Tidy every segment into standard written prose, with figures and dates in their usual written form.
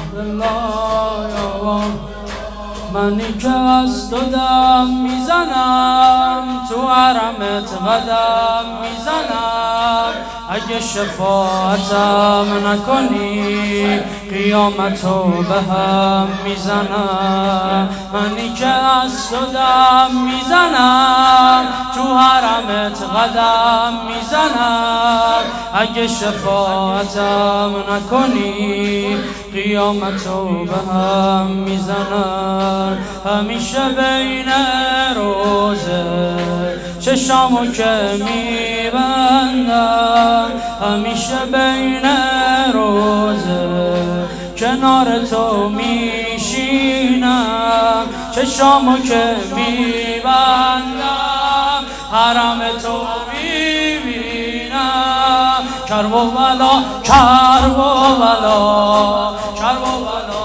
منی که از تو دم میزنم، تو حرمت قدم میزنم، اگه شفاعتم نکنی قیامتو به هم میزنم. منی که از تو دم میزنم، تو حرمت قدم میزنم، اگه شفاعتم نکنی قیامتو به هم میزنم. همیشه بین روزه چشامو که میبندم، همیشه بین روزه کنار تو میشینم، چشامو که میبندم حرم تو میبینم. کرب و بلا کرب و بلا کرب و بلا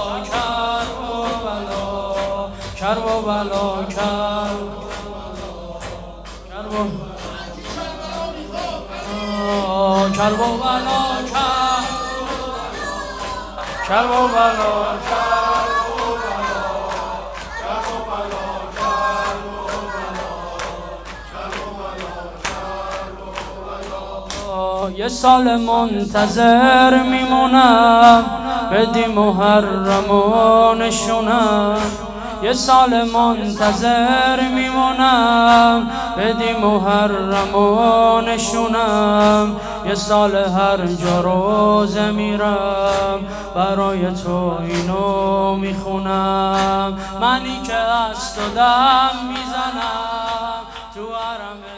کرب و بلا کرب و کرب و بلا کرب و بلا یه سال منتظر میمونم بدی محرم و نشونم، یه سال منتظر میمونم بدی محرم و نشونم، یه سال هر جا روزه میرم برای تو اینو میخونم. منی که از تو دم میزنم، تو حرم